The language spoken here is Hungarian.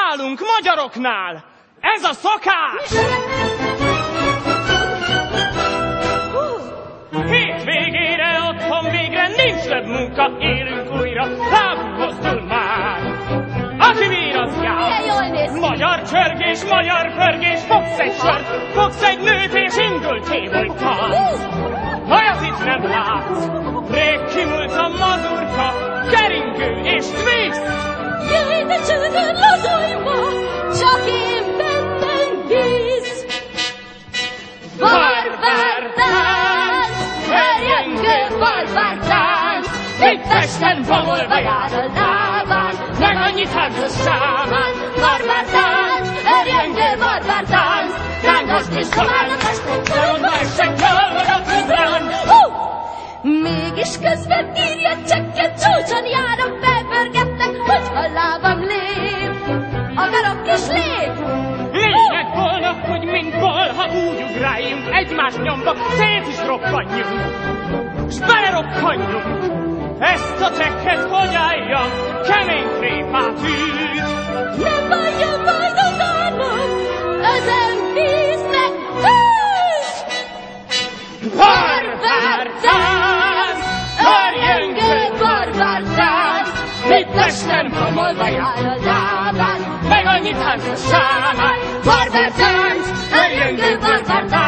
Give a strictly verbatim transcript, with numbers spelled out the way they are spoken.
nálunk, magyaroknál. Ez a szokás! Hétvégére otthon végre nincs több munka, élünk újra, lábunk mozdul már. Aki bír, az jár. Magyar csörgés, magyar pörgés, fogsz egy sört, fogsz egy nőt és indul téboly tánc. Olyat itt nem látsz, rég kimúlt a mazurka, keringő és twist. Jöjj, de csődön lazulj ma, csak én bennem hisz. Barbártánc, herjengő barbártánc, itt Pesten bomolva jár a lábán, meg annyit táncos sámán. Barbártánc, herjengő barbártánc, táncos és szomálnak este, csalódva essen, nyolvad a tüzrán. Mégis közben írja csekket, csúcson járom, bepörgetnek, hogyha lábam lép, akarok is lép. Lényeg volna, hogy mint bal, ha úgy ugráljunk egymás nyomba, szét is roppanjunk, s belerokkanjunk. Ezt a csekket hogy álljam, kemény tréfát üt. Nem bajja majd utánok, ezen víznek tűz. Barbártánc, örjöngő barbártánc, mit Pesten homolva jár a lábán, meg annyi táncos sámán. barbártánc, örjöngő barbártánc.